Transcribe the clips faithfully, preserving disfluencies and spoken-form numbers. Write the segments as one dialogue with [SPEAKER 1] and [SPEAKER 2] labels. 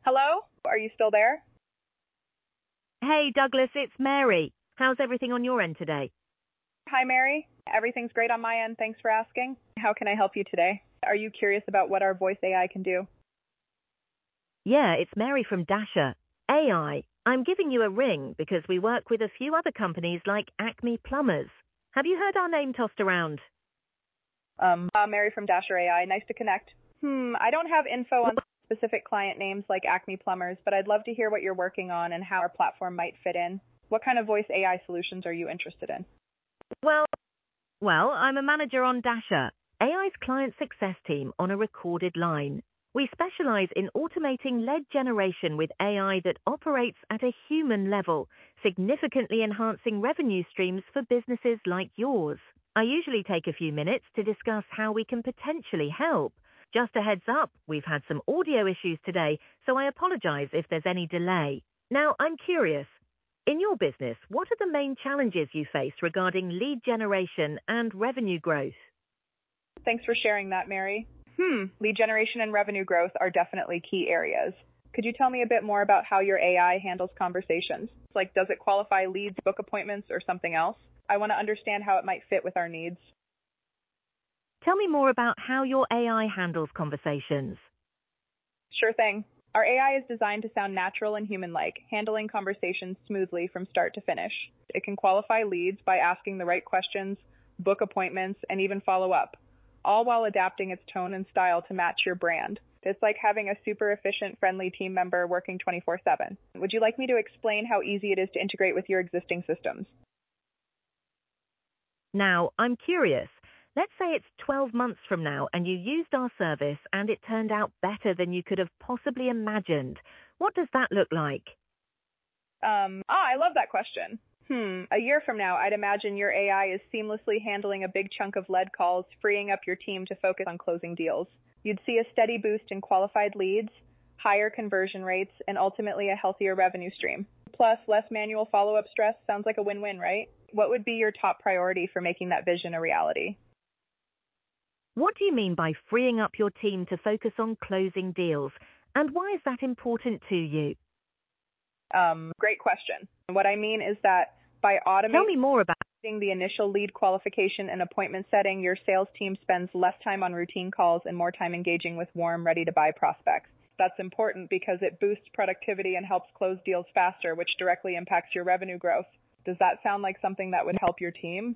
[SPEAKER 1] Hello? Are you still there?
[SPEAKER 2] Hey, Douglas, it's Mary. How's everything on your end today?
[SPEAKER 1] Hi, Mary. Everything's great on my end. Thanks for asking. How can I help you today? Are you curious about what our voice A I can do?
[SPEAKER 2] Yeah, it's Mary from Dasher. A I, I'm giving you a ring because we work with a few other companies like Acme Plumbers. Have you heard our name tossed around?
[SPEAKER 1] Um, uh, Mary from Dasher A I. Nice to connect. Hmm, I don't have info on specific client names like Acme Plumbers, but I'd love to hear what you're working on and how our platform might fit in. What kind of voice A I solutions are you interested in?
[SPEAKER 2] Well, well, I'm a manager on Dasher, A I's client success team on a recorded line. We specialize in automating lead generation with A I that operates at a human level, significantly enhancing revenue streams for businesses like yours. I usually take a few minutes to discuss how we can potentially help. Just a heads up, we've had some audio issues today, so I apologize if there's any delay. Now, I'm curious. In your business, what are the main challenges you face regarding lead generation and revenue growth?
[SPEAKER 1] Thanks for sharing that, Mary. Hmm, lead generation and revenue growth are definitely key areas. Could you tell me a bit more about how your A I handles conversations? Like, does it qualify leads, book appointments, or something else? I want to understand how it might fit with our needs.
[SPEAKER 2] Tell me more about how your A I handles conversations.
[SPEAKER 1] Sure thing. Our A I is designed to sound natural and human-like, handling conversations smoothly from start to finish. It can qualify leads by asking the right questions, book appointments, and even follow up, all while adapting its tone and style to match your brand. It's like having a super efficient, friendly team member working twenty-four seven. Would you like me to explain how easy it is to integrate with your existing systems?
[SPEAKER 2] Now, I'm curious. Let's say it's twelve months from now and you used our service and it turned out better than you could have possibly imagined. What does that look like?
[SPEAKER 1] Um, ah, I love that question. Hmm, a year from now, I'd imagine your A I is seamlessly handling a big chunk of lead calls, freeing up your team to focus on closing deals. You'd see a steady boost in qualified leads, higher conversion rates, and ultimately a healthier revenue stream. Plus, less manual follow-up stress sounds like a win-win, right? What would be your top priority for making that vision a reality?
[SPEAKER 2] What do you mean by freeing up your team to focus on closing deals? And why is that important to you?
[SPEAKER 1] Um, great question. What I mean is that by automating
[SPEAKER 2] Tell me more about
[SPEAKER 1] the initial lead qualification and appointment setting, your sales team spends less time on routine calls and more time engaging with warm, ready-to-buy prospects. That's important because it boosts productivity and helps close deals faster, which directly impacts your revenue growth. Does that sound like something that would help your team?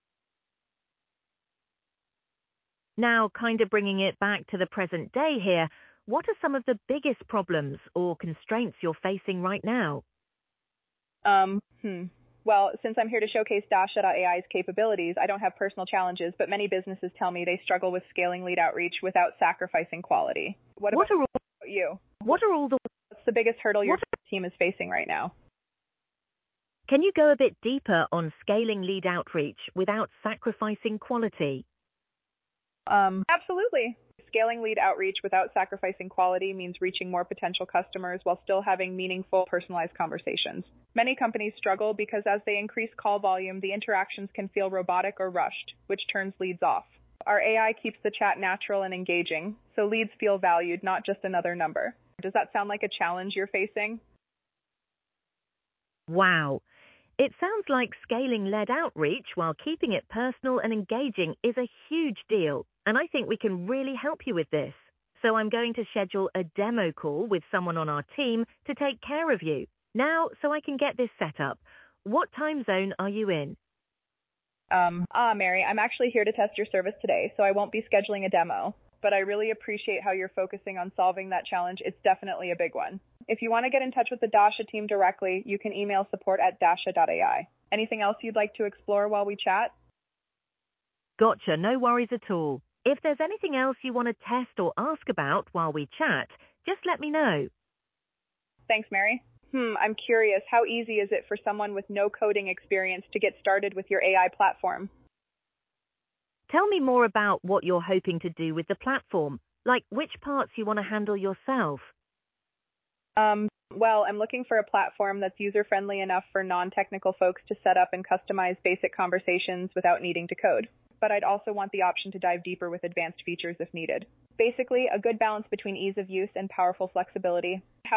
[SPEAKER 2] Now, kind of bringing it back to the present day here. What are some of the biggest problems or constraints you're facing right now?
[SPEAKER 1] Um, hmm. Well, since I'm here to showcase Dasha dot A I's capabilities, I don't have personal challenges, but many businesses tell me they struggle with scaling lead outreach without sacrificing quality. What
[SPEAKER 2] What
[SPEAKER 1] about
[SPEAKER 2] are all,
[SPEAKER 1] you?
[SPEAKER 2] what are all the
[SPEAKER 1] What's the biggest hurdle your
[SPEAKER 2] what
[SPEAKER 1] team is facing right now?
[SPEAKER 2] Can you go a bit deeper on scaling lead outreach without sacrificing quality?
[SPEAKER 1] Um, absolutely. Scaling lead outreach without sacrificing quality means reaching more potential customers while still having meaningful, personalized conversations. Many companies struggle because as they increase call volume, the interactions can feel robotic or rushed, which turns leads off. Our A I keeps the chat natural and engaging, so leads feel valued, not just another number. Does that sound like a challenge you're facing?
[SPEAKER 2] Wow. It sounds like scaling lead outreach while keeping it personal and engaging is a huge deal, and I think we can really help you with this. So I'm going to schedule a demo call with someone on our team to take care of you. Now, so I can get this set up, what time zone are you in?
[SPEAKER 1] Um, ah, Mary, I'm actually here to test your service today, so I won't be scheduling a demo. But I really appreciate how you're focusing on solving that challenge. It's definitely a big one. If you want to get in touch with the Dasha team directly, you can email support at dasha dot A I. Anything else you'd like to explore while we chat?
[SPEAKER 2] Gotcha, no worries at all. If there's anything else you want to test or ask about while we chat, just let me know.
[SPEAKER 1] Thanks, Mary. Hmm, I'm curious, how easy is it for someone with no coding experience to get started with your A I platform?
[SPEAKER 2] Tell me more about what you're hoping to do with the platform, like which parts you want to handle yourself.
[SPEAKER 1] Um, well, I'm looking for a platform that's user-friendly enough for non-technical folks to set up and customize basic conversations without needing to code. But I'd also want the option to dive deeper with advanced features if needed. Basically, a good balance between ease of use and powerful flexibility. How